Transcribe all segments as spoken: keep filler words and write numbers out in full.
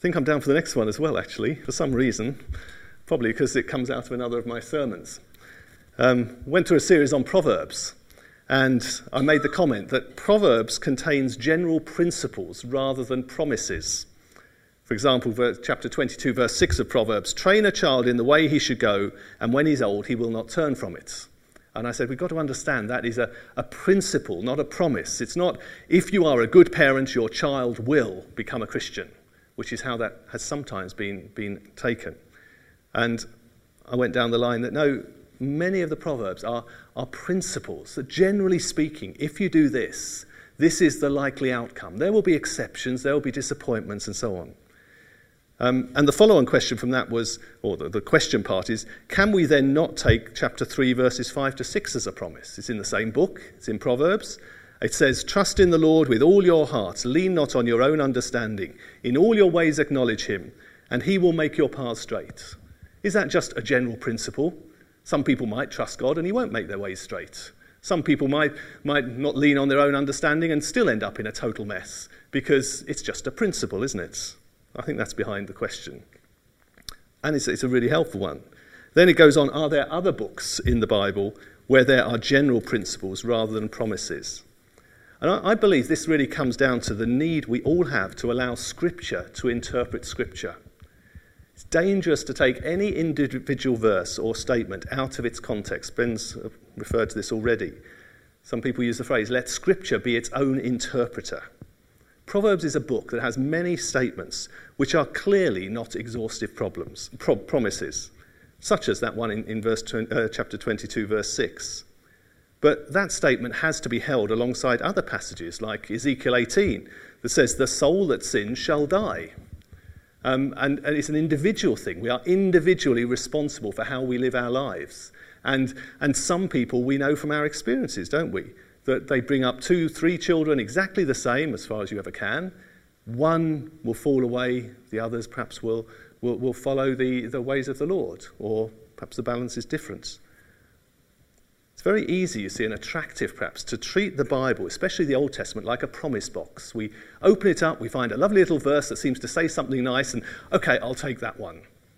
think I'm down for the next one as well, actually, for some reason, probably because it comes out of another of my sermons. Um, went through a series on Proverbs, and I made the comment that Proverbs contains general principles rather than promises. For example, verse, chapter twenty-two, verse six of Proverbs, train a child in the way he should go, and when he's old, he will not turn from it. And I said, we've got to understand that is a, a principle, not a promise. It's not, if you are a good parent, your child will become a Christian, which is how that has sometimes been, been taken. And I went down the line that no, many of the Proverbs are, are principles that, generally speaking, if you do this, this is the likely outcome. There will be exceptions, there will be disappointments, and so on. Um, and the follow-on question from that was, or the, the question part is, can we then not take chapter three, verses five to six as a promise? It's in the same book, it's in Proverbs. It says, trust in the Lord with all your heart, lean not on your own understanding. In all your ways acknowledge him, and he will make your path straight. Is that just a general principle? Some people might trust God and he won't make their ways straight. Some people might, might not lean on their own understanding and still end up in a total mess, because it's just a principle, isn't it? I think that's behind the question. And it's, it's a really helpful one. Then it goes on, are there other books in the Bible where there are general principles rather than promises? And I, I believe this really comes down to the need we all have to allow Scripture to interpret Scripture. It's dangerous to take any individual verse or statement out of its context. Ben's referred to this already. Some people use the phrase, let Scripture be its own interpreter. Proverbs is a book that has many statements which are clearly not exhaustive problems, pro- promises, such as that one in, in verse tw- uh, chapter twenty-two, verse six. But that statement has to be held alongside other passages like Ezekiel eighteen that says, the soul that sins shall die. Um, and, and it's an individual thing. We are individually responsible for how we live our lives. And, and some people we know from our experiences, don't we? That they bring up two, three children exactly the same as far as you ever can. One will fall away, the others perhaps will, will, will follow the, the ways of the Lord, or perhaps the balance is different. It's very easy, you see, and attractive perhaps, to treat the Bible, especially the Old Testament, like a promise box. We open it up, we find a lovely little verse that seems to say something nice, and okay, I'll take that one.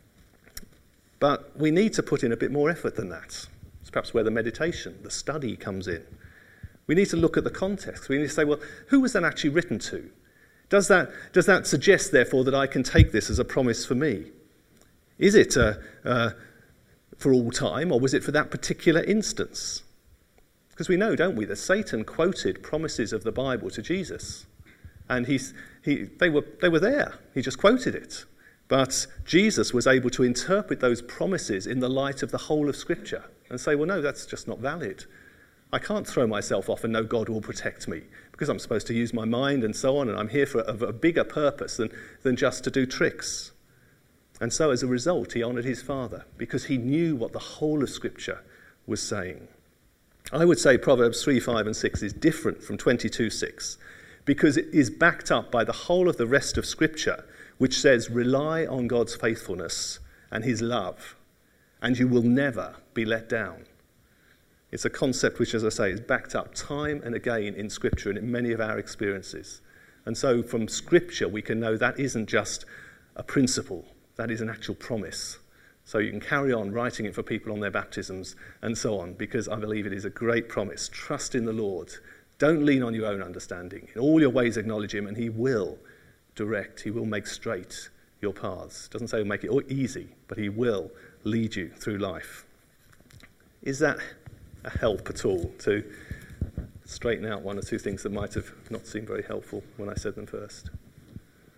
But we need to put in a bit more effort than that. It's perhaps where the meditation, the study comes in. We need to look at the context. We need to say, well, who was that actually written to? Does that, does that suggest, therefore, that I can take this as a promise for me? Is it uh, uh, for all time, or was it for that particular instance? Because we know, don't we, that Satan quoted promises of the Bible to Jesus. And he's, he, they were, they were there. He just quoted it. But Jesus was able to interpret those promises in the light of the whole of Scripture and say, well, no, that's just not valid. I can't throw myself off and know God will protect me, because I'm supposed to use my mind and so on, and I'm here for a, a bigger purpose than, than just to do tricks. And so as a result, he honoured his Father, because he knew what the whole of Scripture was saying. I would say Proverbs three, five and six is different from twenty-two, six, because it is backed up by the whole of the rest of Scripture, which says, rely on God's faithfulness and his love, and you will never be let down. It's a concept which, as I say, is backed up time and again in Scripture and in many of our experiences. And so from Scripture, we can know that isn't just a principle, that is an actual promise. So you can carry on writing it for people on their baptisms and so on, because I believe it is a great promise. Trust in the Lord. Don't lean on your own understanding. In all your ways acknowledge him, and he will direct, he will make straight your paths. It doesn't say he'll make it easy, but he will lead you through life. Is that a help at all to straighten out one or two things that might have not seemed very helpful when I said them first?